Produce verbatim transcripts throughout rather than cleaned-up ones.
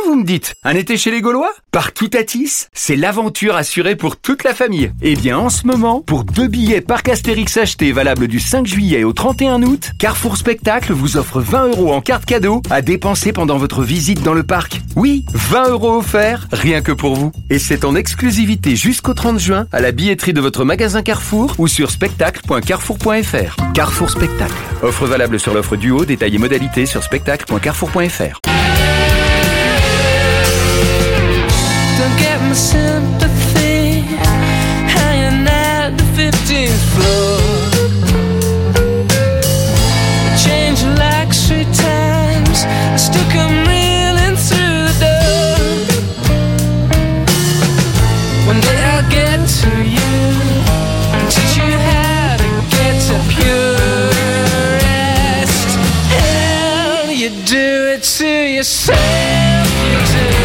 vous me dites? Un été chez les Gaulois? Partout à Tis, c'est l'aventure assurée pour toute la famille. Eh bien, en ce moment, pour deux billets Parc Astérix achetés valables du cinq juillet au trente et un août, Carrefour Spectacle vous offre vingt euros en carte cadeau à dépenser pendant votre visite dans le parc. Oui, vingt euros offerts, rien que pour vous. Et c'est en exclusivité jusqu'au trente juin à la billetterie de votre magasin Carrefour ou sur spectacle point carrefour point f r. Carrefour Spectacle. Offre valable sur l'offre duo, détails et modalités sur spectacle point carrefour point f r. Don't get my sympathy hanging at the fifteenth floor. Change like three times, I still come reeling through the door. One day I'll get to you and teach you how to get to pure rest. Hell, you do it to yourself, you do.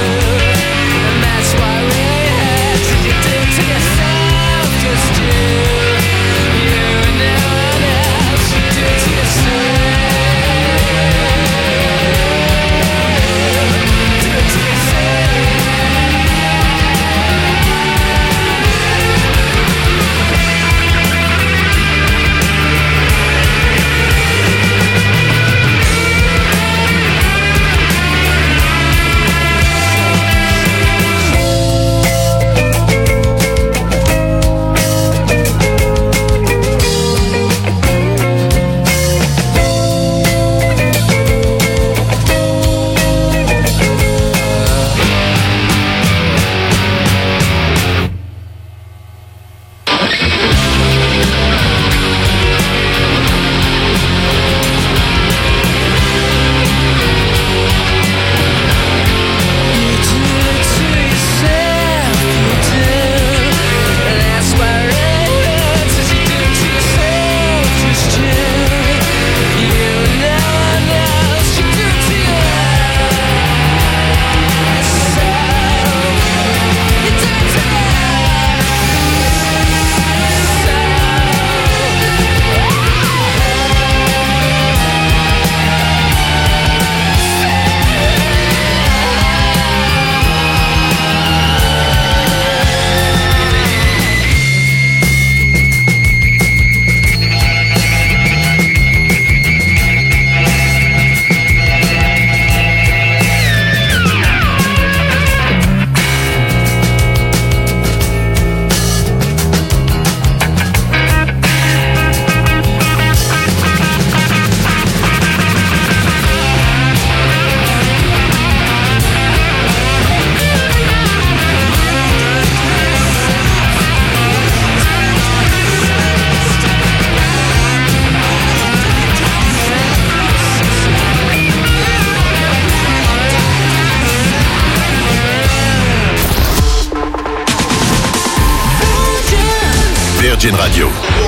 Virgin Radio,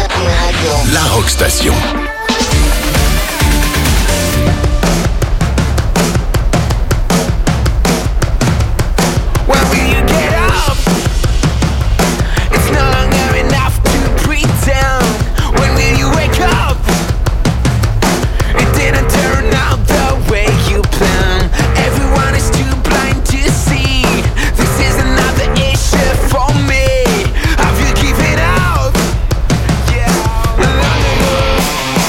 la rock station. Yeah.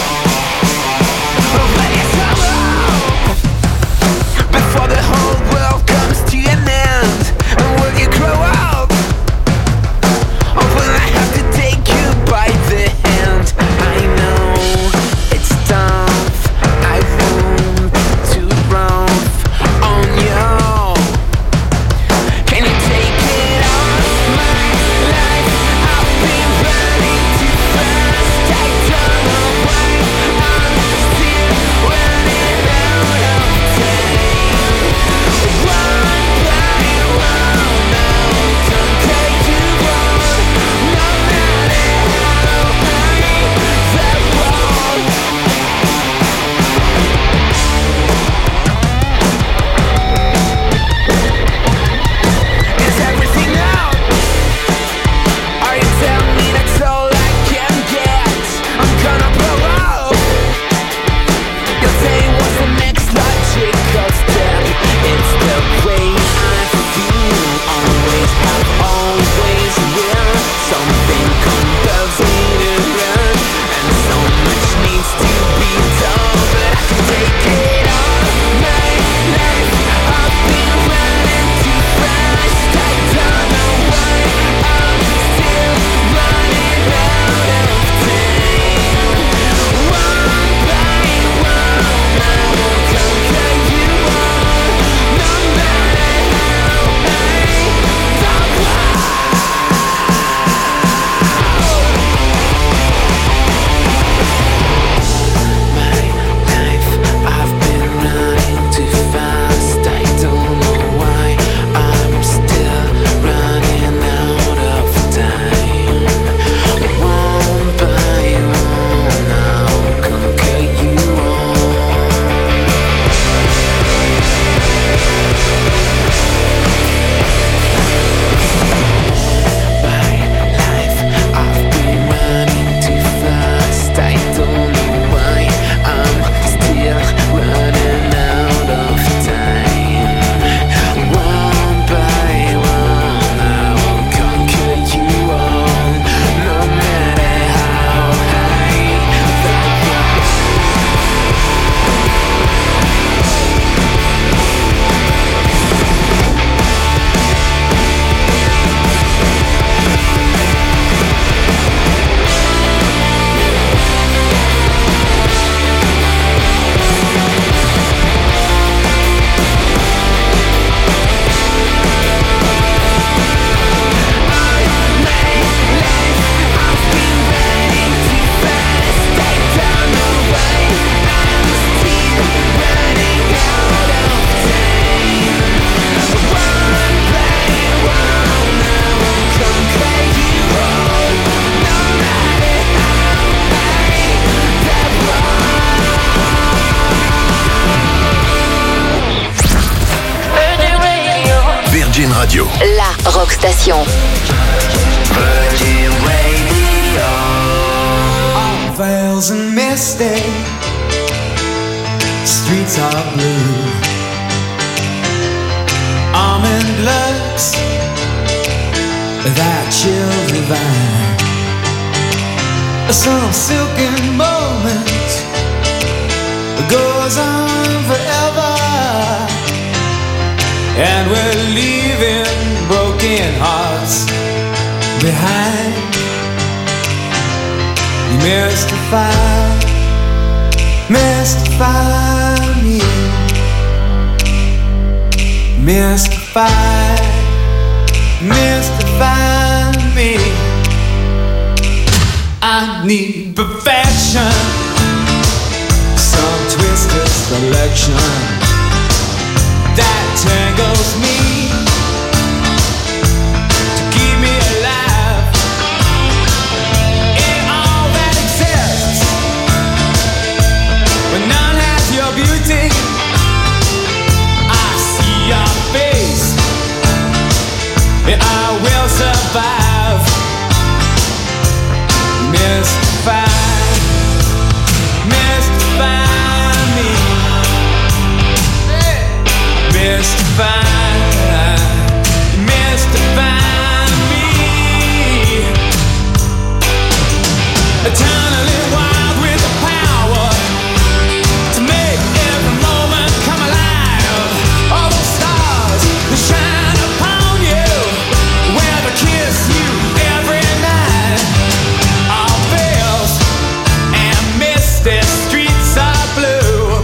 Virgin Radio. La Rock Station. Virgin Radio. All veils and misty, streets are blue. Almond looks, that chill divine. Some silken moment goes on forever, and we're leaving broken hearts behind. You mystify, mystify me, mystify, mystify me. I need perfection, some twisted selection that tangles me to keep me alive in all that exists. When none has your beauty, I see your face, and I will survive. Mystify, mystify me, mystify, mystify me. Eternally wild with the power to make every moment come alive. All the stars that shine upon you, where to kiss you every night. The streets are blue.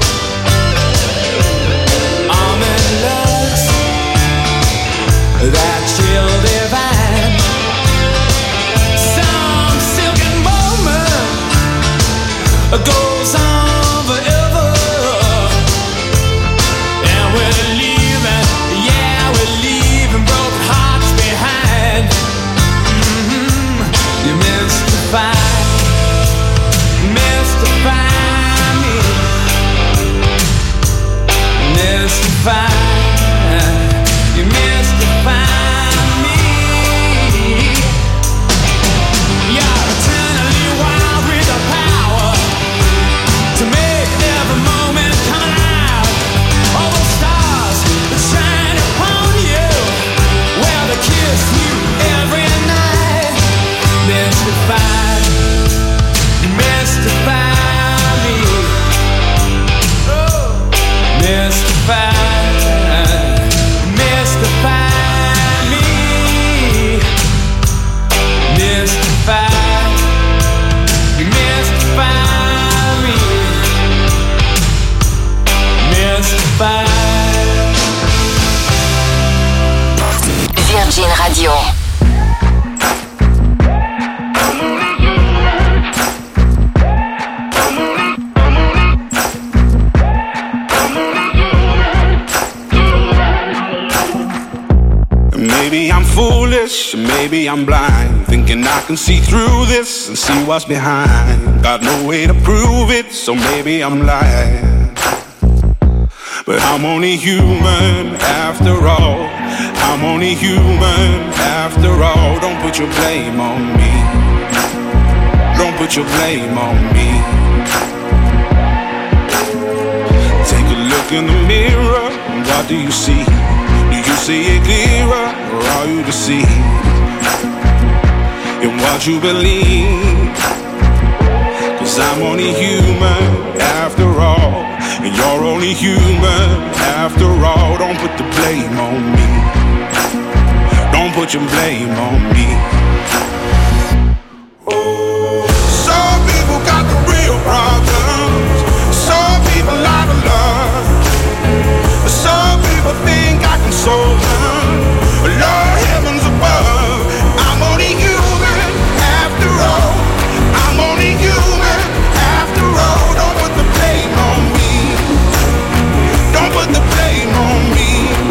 Almond looks, that chill divine. Some silken moment goes on forever, and we're leaving, yeah, we're leaving broken hearts behind. Mm-hmm. You mystify, mystify me, mystify, you mystify me. You're eternally wild with the power to make every moment come alive. All the stars that shine upon you, where to kiss you every night. Mystify, mystify me, oh, mystify, mystify me, mystify, mystify me, mystify. Virgin Radio. Maybe I'm foolish, maybe I'm blind, thinking I can see through this and see what's behind. Got no way to prove it, so maybe I'm lying. But I'm only human after all. I'm only human after all. Don't put your blame on me. Don't put your blame on me. Take a look in the mirror, what do you see? Do you see it clearer, or are you deceived in what you believe? Cause I'm only human after all, and you're only human after all. Don't put the blame on me. Don't put your blame on me. Some people got the real problems. Some people out of love. Some people think I can solve them. Lord heavens above, I'm only human after all. I'm only human after all. Don't put the blame on me. Don't put the blame on me.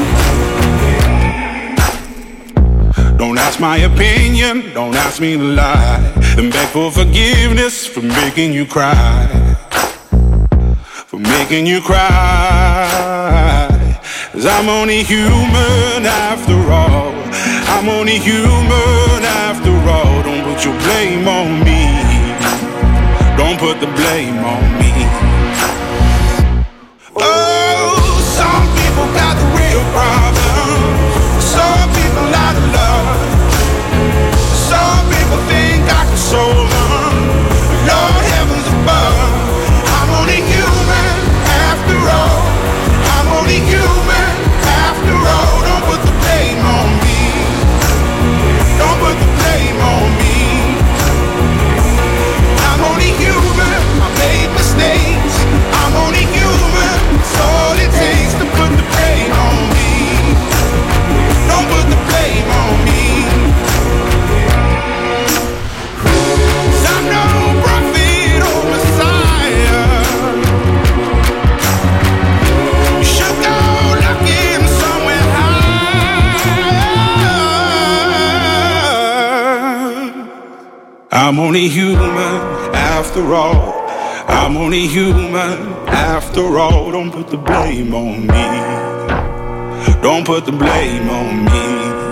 Don't ask my opinion, don't ask me to lie, and beg for forgiveness for making you cry. For making you cry. 'Cause I'm only human after all. I'm only human after all. Don't put your blame on me. Don't put the blame on me. Oh, some people got the real problems. Some people out of love. Some people think I can solve them. Lord heavens above. I'm only human after all. I'm only human after all. Don't put the blame on me. Don't put the blame on me. I'm only human. I made mistakes. I'm only human. It's all it takes to put the blame on me. Don't put the blame on me. 'Cause I'm no prophet or Messiah. You should go looking somewhere high. I'm only human after all. I'm only human after all. Don't put the blame on me. Don't put the blame on me.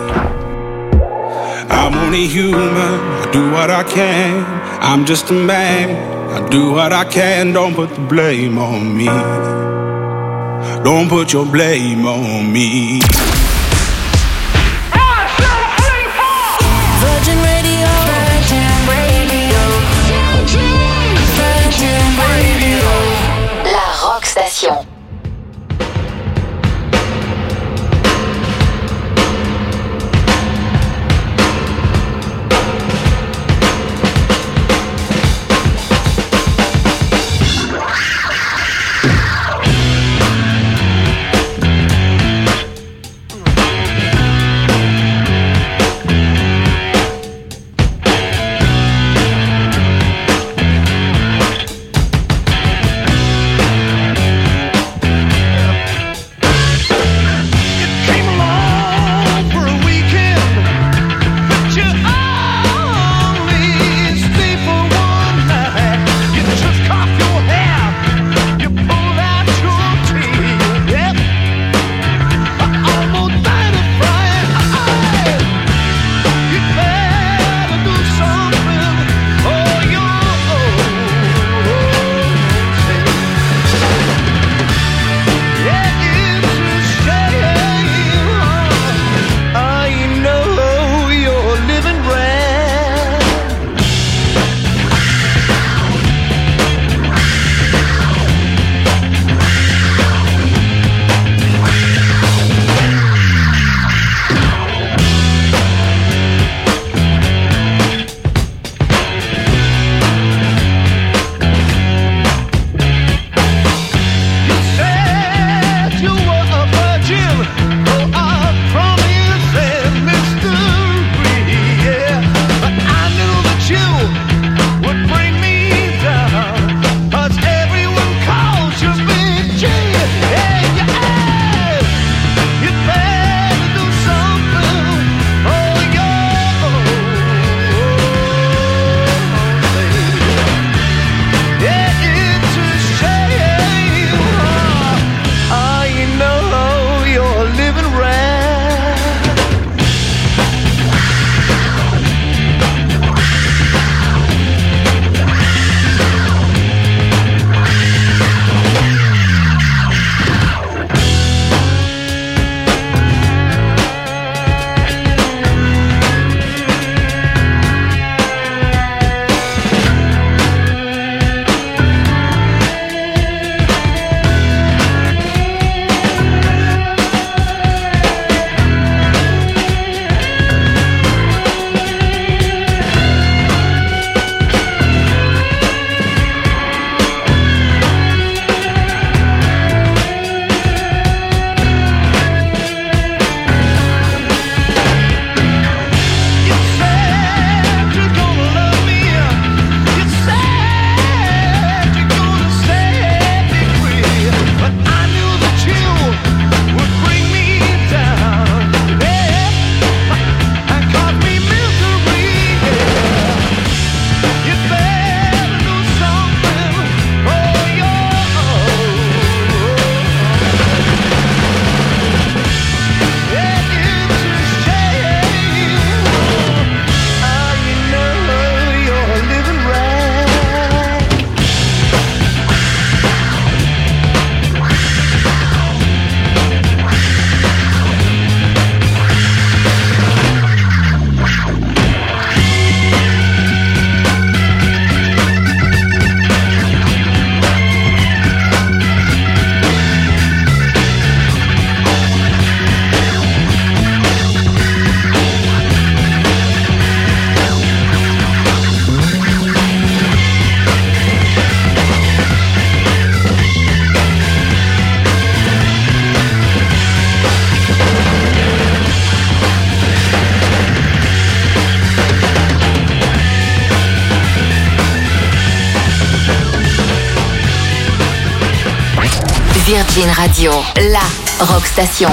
I'm only human. I do what I can. I'm just a man. I do what I can. Don't put the blame on me. Don't put your blame on me. Virgin Radio. Virgin Radio. Virgin Radio. La Rock Station. Virgin Radio, la rock station.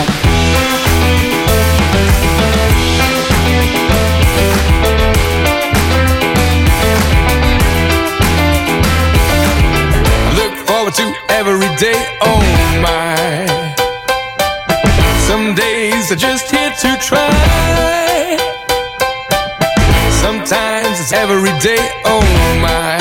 To every day, oh my. Some days are just here to try. Sometimes it's every day, oh my.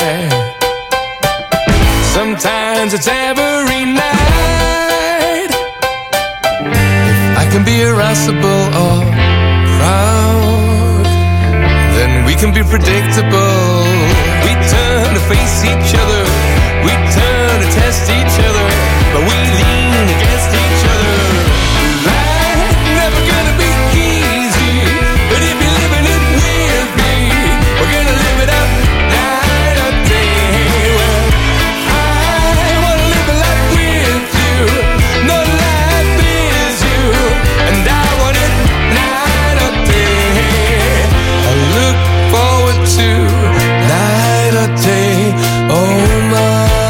Sometimes it's every night. If I can be irascible or proud, then we can be predictable. We turn to face each other. We turn to test each other, but we lean against each other. Life never gonna be easy, but if you're living it with me, we're gonna live it up night or day. Well, I wanna live a life with you, no life is you, and I want it night or day. I look forward to night or day, oh my.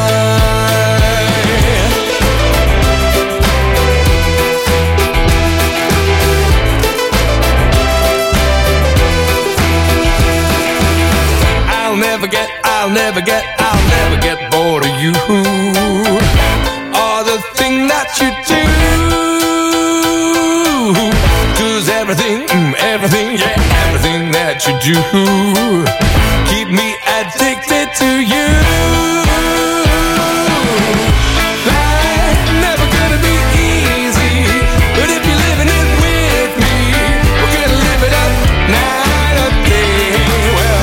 I'll never get, I'll never get bored of you, or the thing that you do. 'Cause everything, everything, yeah, everything that you do keep me addicted to you. Life's never gonna be easy, but if you're living it with me, we're gonna live it up night or day. Well,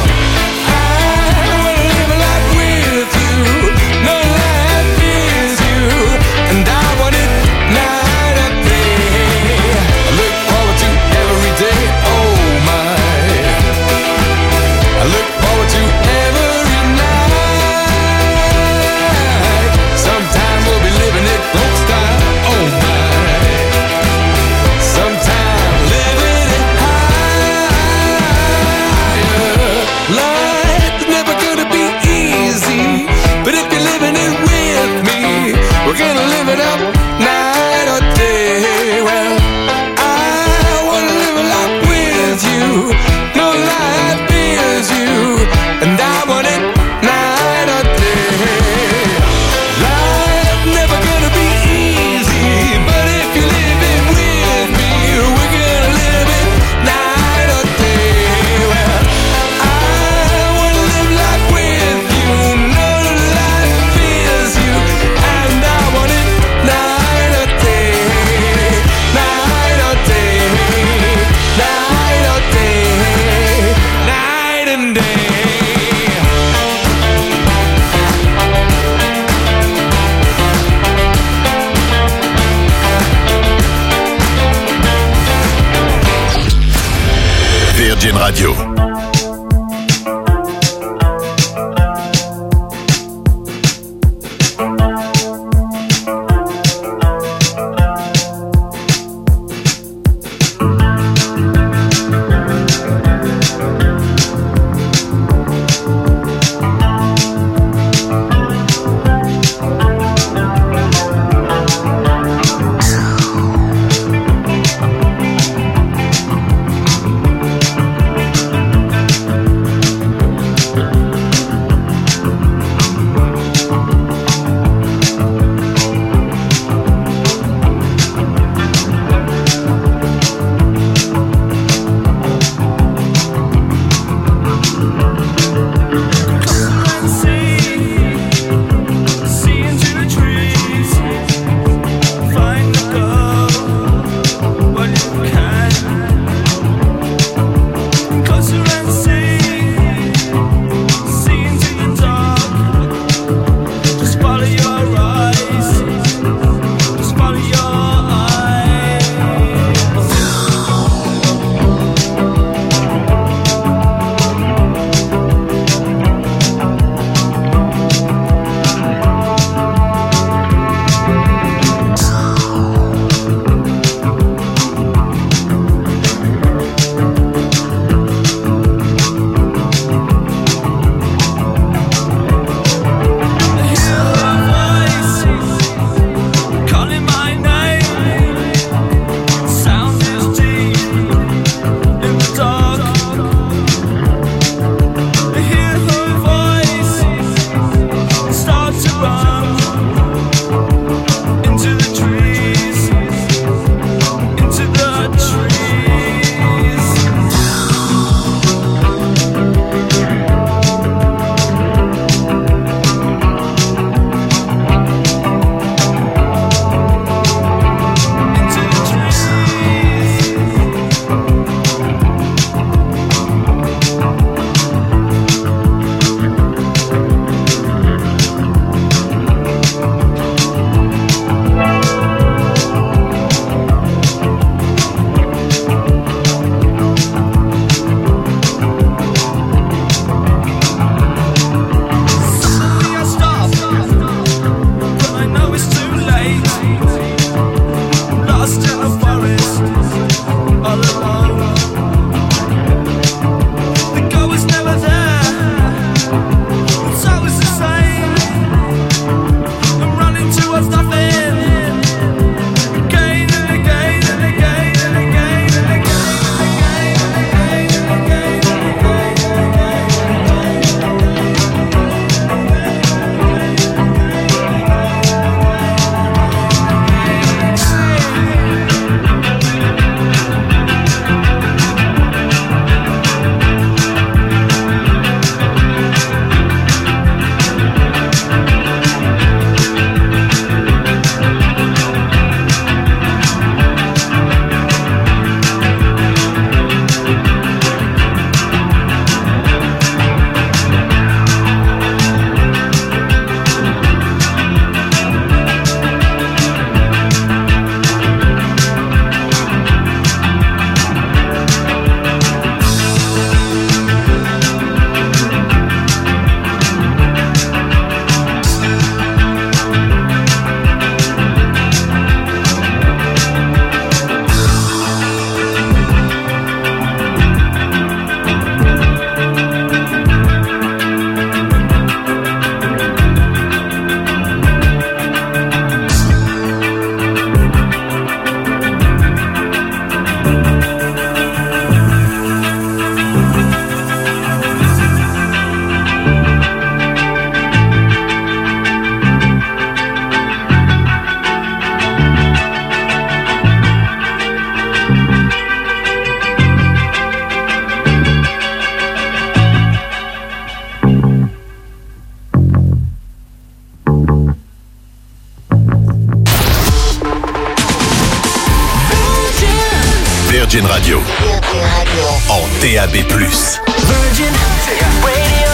we're gonna live it up night or day. Well, I wanna live a life with you, no life is you, and I want it night or day. Life never gonna be easy, but if you live it with me, we're gonna live it night or day. Well, I wanna live life with you, no life is you, and I want it night or day, night or day, night or day, night and day. Virgin Radio. Virgin Radio. Virgin Radio. En D A B plus. Virgin Radio.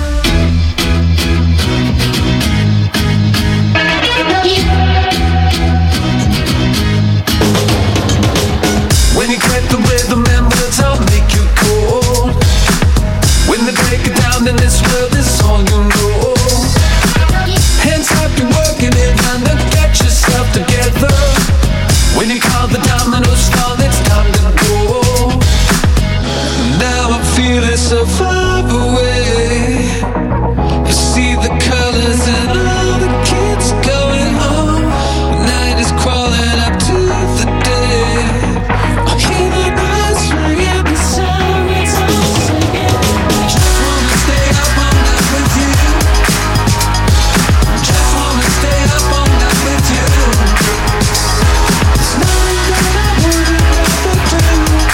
When you get the rhythm and words, I'll make you cold. When they break it down, then this world is all you know. Hands up, you're working it, and then get yourself together. When you call the dominoes fall, it's time to go. Now I feel it so far away. You see the colors and all the kids going home. The night is crawling up to the day. I hear the birds ringing, the sirens all singing. Just wanna stay up all night with you. Just wanna stay up all night with you. There's nothing that I wouldn't rather do.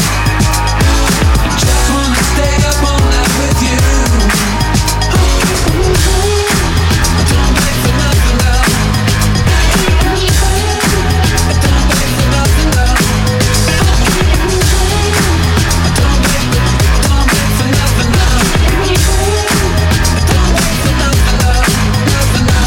Just wanna stay up all night with you. Don't wait for nothing now. Don't wait for nothing now. Don't wait, don't wait for nothing now. Don't wait for nothing now, nothing now.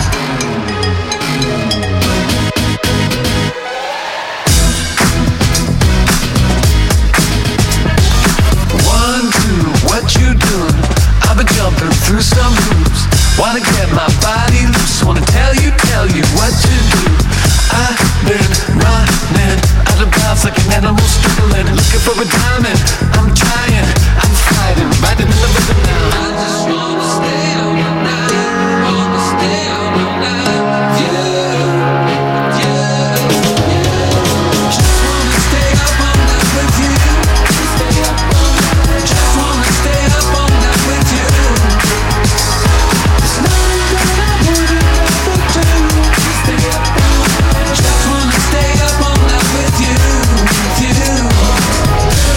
One, two, what you doing? I've been jumping through some hoops. Wanna get my body loose. Wanna tell you, tell you what to do. I've been running out of bounds like an animal struggling. Looking for a diamond. I'm trying, I'm fighting, riding in the rhythm now. I just wanna stay up all night. Wanna stay up all night. Yeah, yeah, yeah. Just wanna stay up all night with you. Stay up all night. Just wanna stay up all night with you. There's nothing that I wouldn't rather do. Stay up all night. Just wanna stay up all night with you, with you.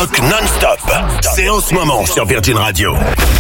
rock non-stop. C'est en ce moment sur Virgin Radio.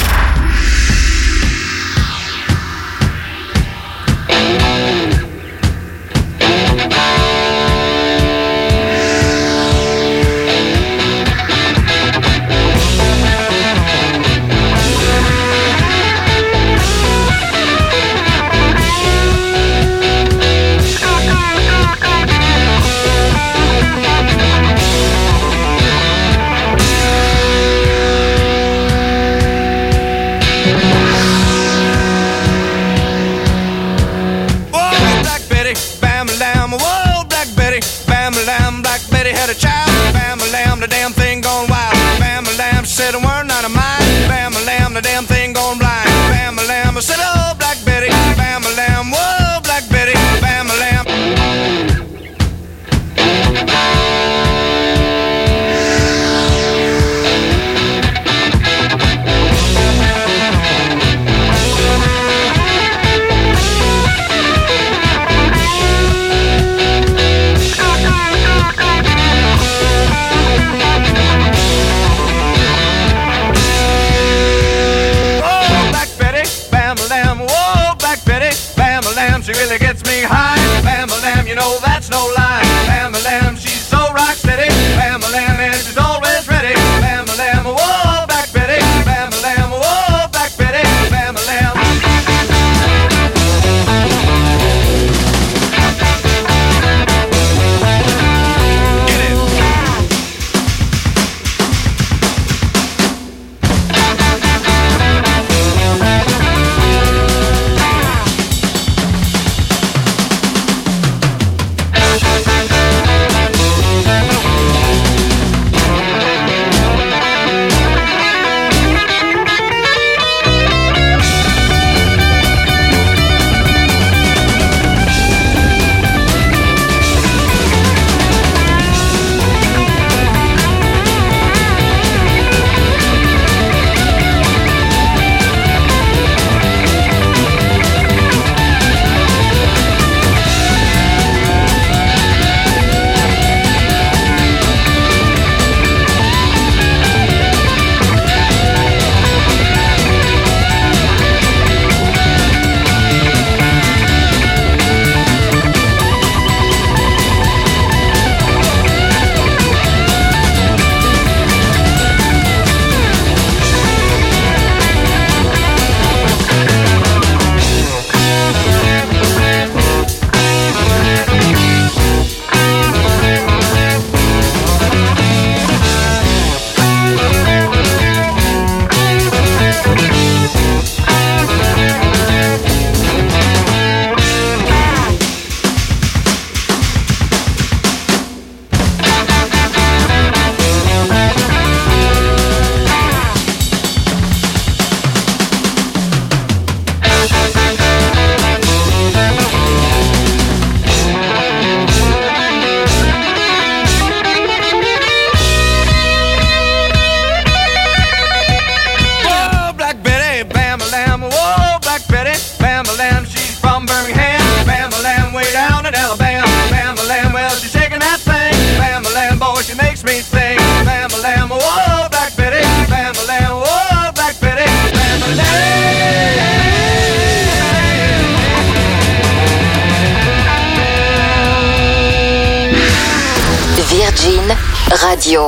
Virgin Radio.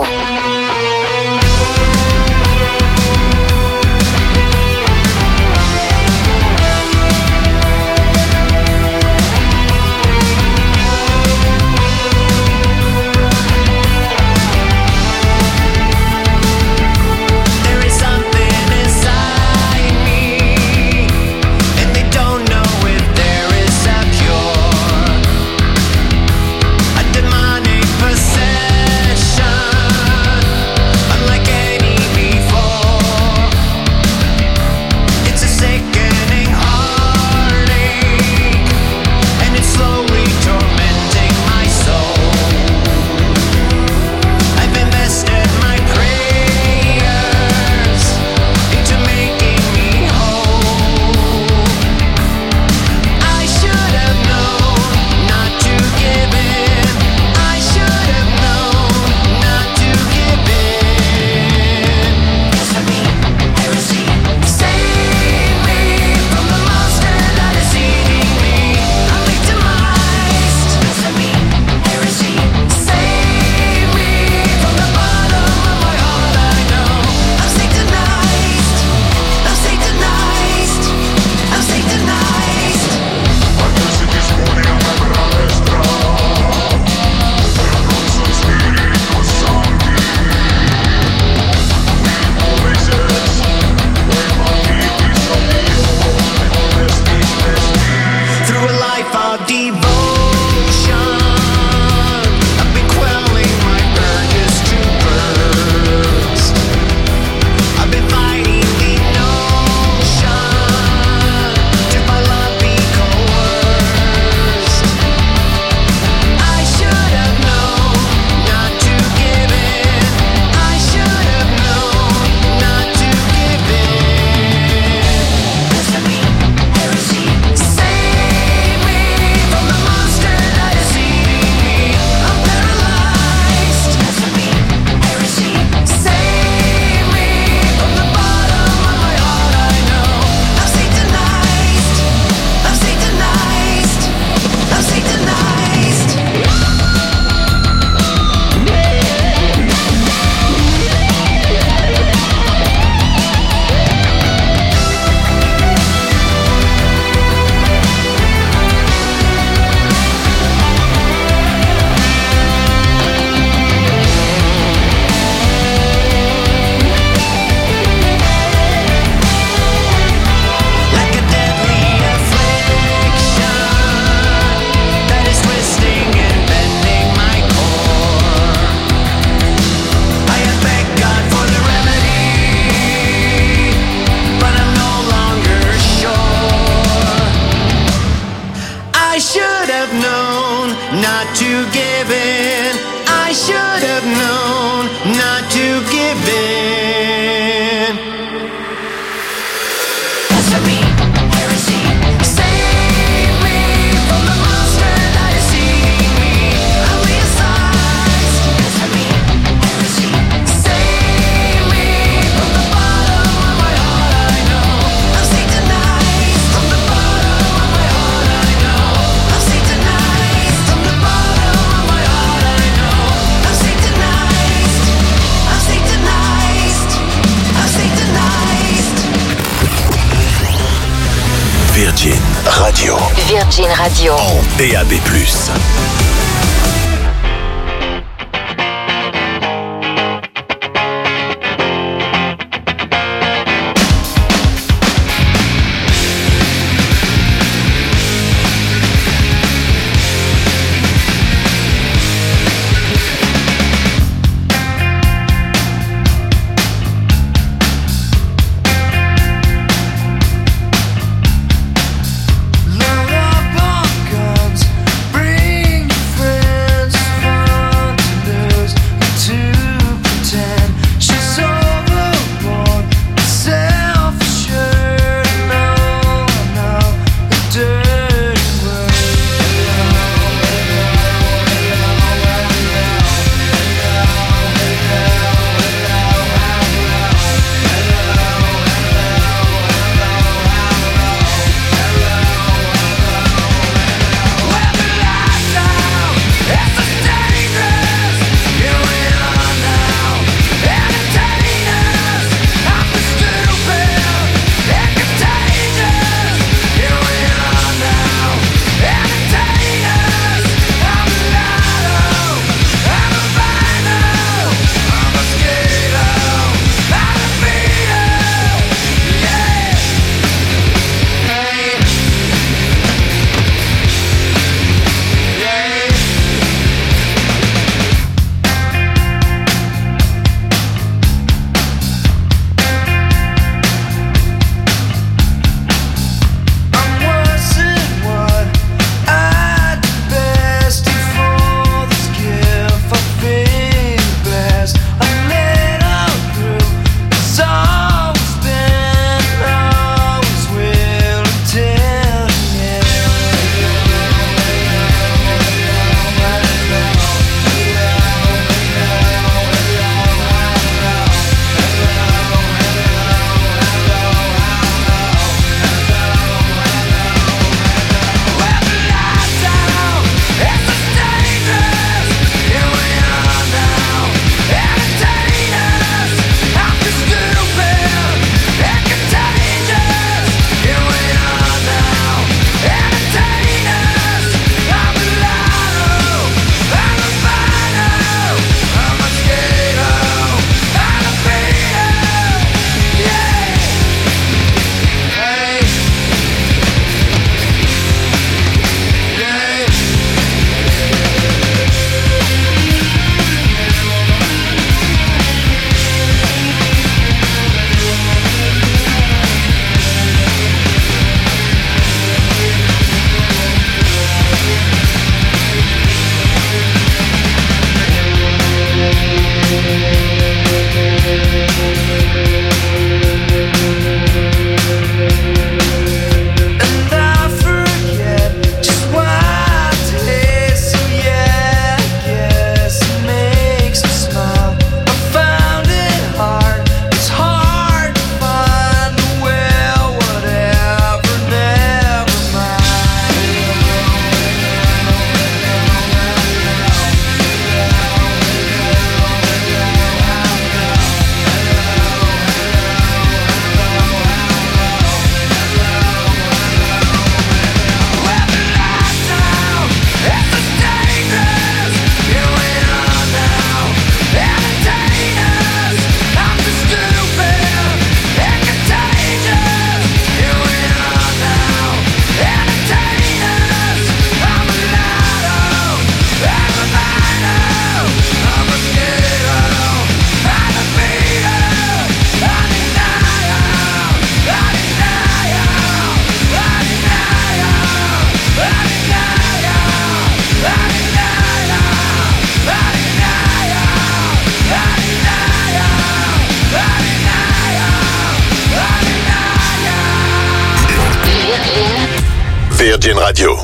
Demonic possession. Virgin Radio. Virgin Radio. En D A B plus. Load up on guns, bring your friends. Fun to lose and to pretend. She's overboard, self-assured. No, no, the dirty word. I'm worse than what I do best. And for this gift I feel blessed. I let out through. It's always been, always will until the end. And I forget just why today. So yeah, I guess it makes me smile. I found it hard, it's hard to find a well, whatever, never mind. Virgin Radio.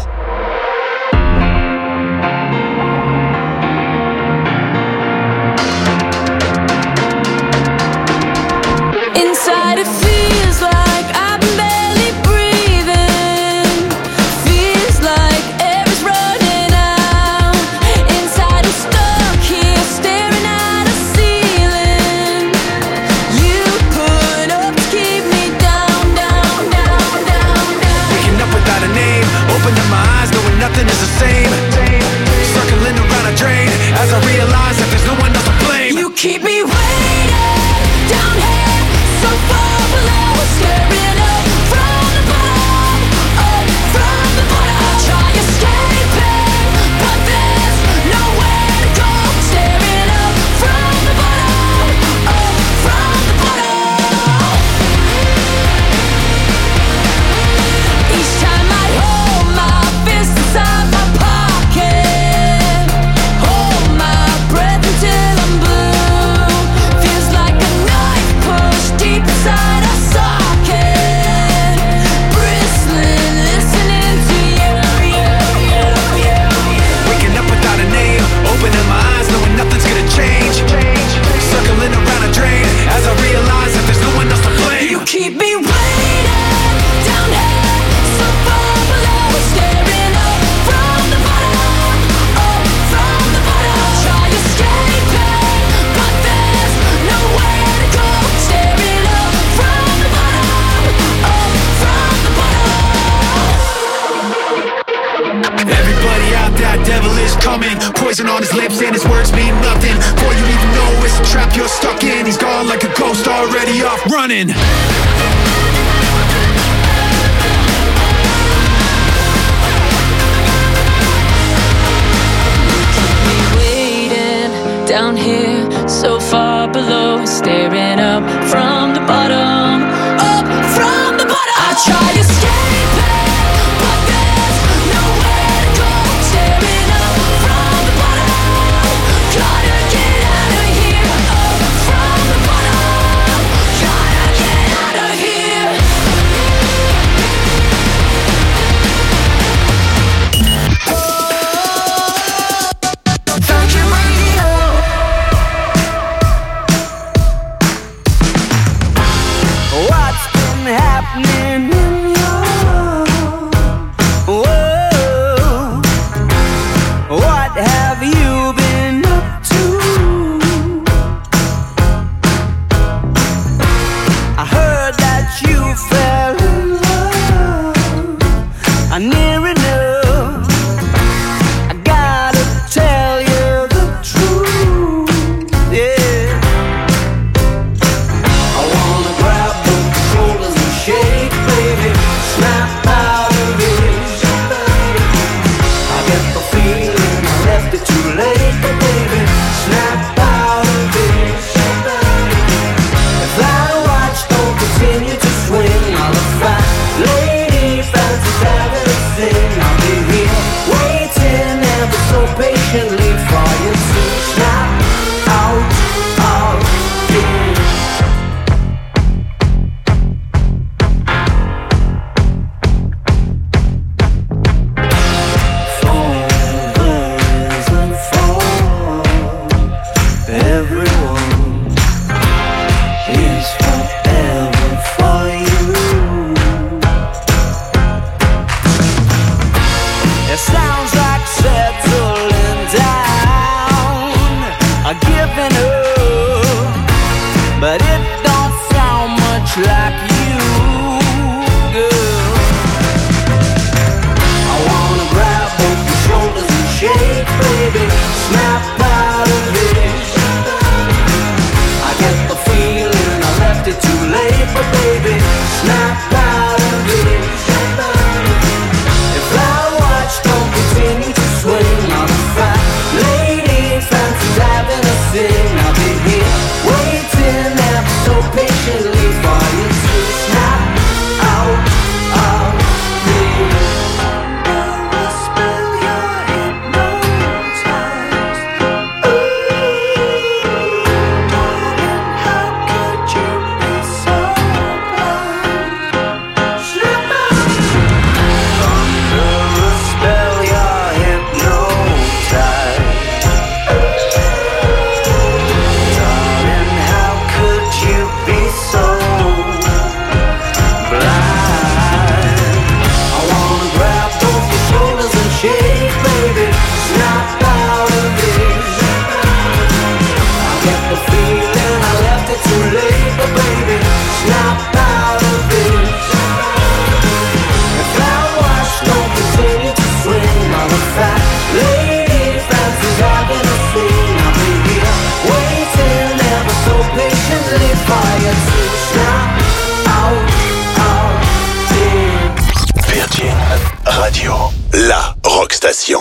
Inside it feels like I'm barely breathing. Feels like air is running out. Inside I'm stuck here staring at a ceiling. You put up to keep me down, down, down, down, down. Poison on his lips and his words mean nothing. Before you even know it's a trap you're stuck in. He's gone like a ghost already off running. Waiting down here, so far below, staring up from the bottom, up from the bottom. I try to escape it, but there's nowhere to go. Staring up from the bottom, gotta get out of here. Up from the bottom, gotta get out of here. Virgin Radio. What's been happening in your world? What have you been up to? I heard that you fell in love. I near enough. I gotta tell you the truth. Yeah. I wanna grab both shoulders and shake, baby. Snap out of it. I get the feeling I left it too late, but baby, snap out of it. If that watch don't continue to swing, I'll have fat lady fancies having a sing. I'll be here waiting ever so patiently for you to snap out of it. Everyone is forever for you. It sounds like settling down, a giving up, but it don't sound much like you, girl. I wanna grab both your shoulders and shake, baby. Snap out of it. I get the feeling I left it too late, but baby, snap out of it. If that watch don't continue to swing, I'm a fat lady, fancies having a sing. I'll be here waiting ever so patiently for you to snap out of it. Never spell your hypnotized. Ooh, darling, how could you be so blind? Snap out. Under a spell, you're hypnotized. Darling, how could you be so blind? I wanna grab both your shoulders and shake, baby. Snap out of it. I get the feeling I left it too late, but baby, snap out of it. If that watch don't continue to swing, I'm a fat lady, fancies having a sing. I'll be here waiting ever so patiently for you to snap out of it. Virgin Radio, la rock station.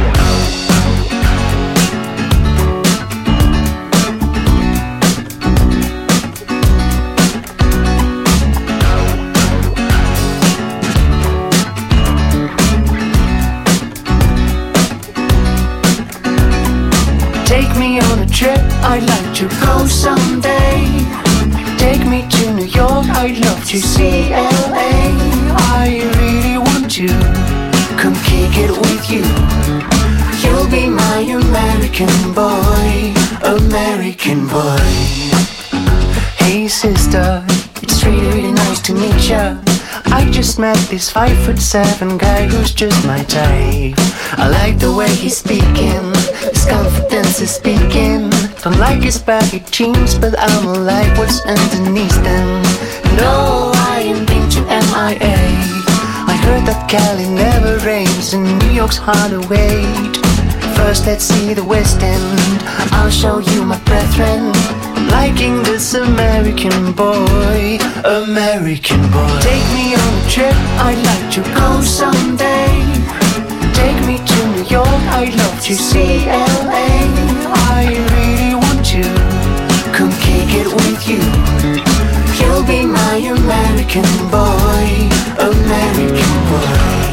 Take me on a trip, I'd like to go someday. Take me to New York, I'd love to see L A. I really want to come kick it with you. You'll be my American boy, American boy. Hey sister, it's really, really nice to meet ya. I just met this five foot seven guy who's just my type. I like the way he's speaking, his confidence is speaking. Don't like his baggy jeans, but I'ma like what's underneath them. No, I ain't been to M I A. I heard that Cali never rains and New York's hard to wait. First let's see the West End, I'll show you my brethren. I'm liking this American boy, American boy. Take me on a trip, I'd like to go someday. Take me to New York, I'd love to see L A. I really want to come kick it with you. You'll be my American boy, American boy.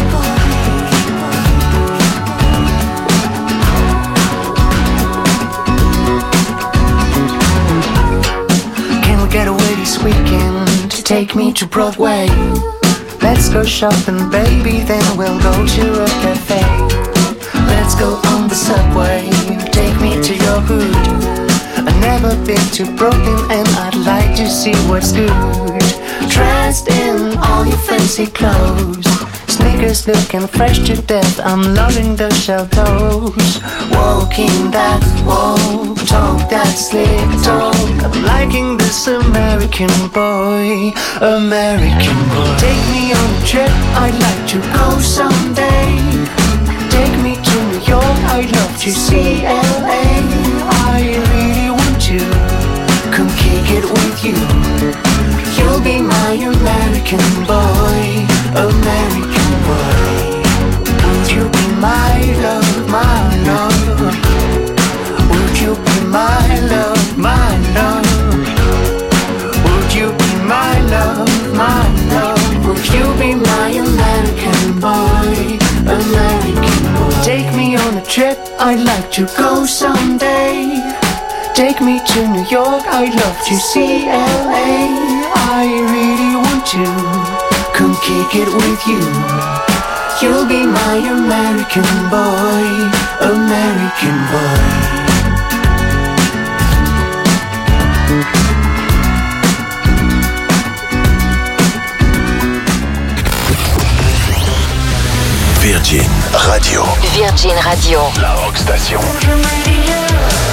Get away this weekend to take me to Broadway. Let's go shopping, baby, then we'll go to a cafe. Let's go on the subway, take me to your hood. I've never been to Brooklyn and I'd like to see what's good. Dressed in all your fancy clothes, sneakers looking fresh to death. I'm loving the shell toes. Walking that walk, talk that slick talk. I'm liking this American boy, American boy. Take me on a trip, I'd like to go someday. Take me to New York, I'd love to see L A. I really want to come kick it with you. You'll be my American boy, American boy. Would you be my love, my love? Would you be my love, my love? Would you be my love, my love? Would you be my American boy, American boy? Take me on a trip, I'd like to go someday. Take me to New York, I'd love to see L A. I really want to come kick it with you. You'll be my American boy, American boy. Virgin Radio. Virgin Radio. La Rock Station. Virgin Radio.